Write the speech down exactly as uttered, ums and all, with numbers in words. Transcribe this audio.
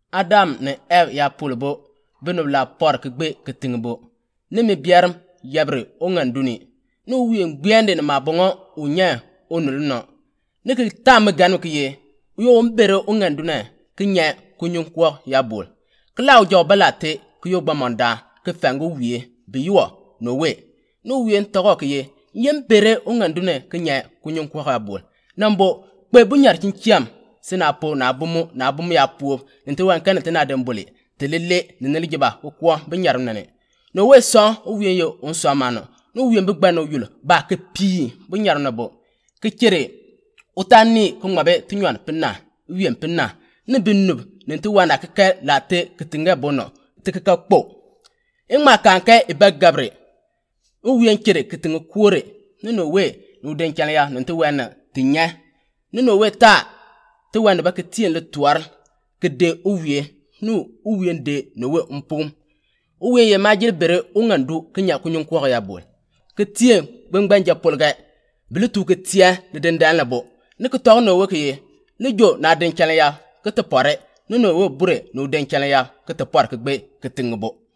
Adam ne Ev ya pulbo binu la por ke gbe ke tingbo ne me biaram yabre ongan duni no wien gbiande ne mabongo unya onulno ne ke tam ganu ke ye yo mbere ongan duna ke nya kunyun kwa ya bol klaw jo balate ke yo gbamonda ke fangu wie biyo no we no wien togo ke ye yem bere ongan duna ke nya kunyun kwa ya bol nambo kwe bunyar chinchiam sina po na bumu na bumu ya po nte wan kan te na dembole te lele ne ne ligiba ko bunyar nane no we so o wien yo on so amano no wien be gba no yulo ba ke pi bunyar na bo ke kire utani ko ngabe tinwan pinna wien pinna ne binub ne te wana ke ke la te ke tinga bono te ke ka kpo en ma kan ke e ba gabre o wien kire ke tinga kore ne no we no den kan ya ne te wana tinya ne no we ta te wan ba ke tien le tuar ke de uwie nu uwie de no we umpum uwie ye majil bere ungandu kenya kunyun kwa ya bol ke tien gbangbanja polga bilitu ke tia de den dan labo ne ke taw no we ke le jo na den kala ya ke te pore no no we bure no den kala ya ke te por ke gbe ke tingbo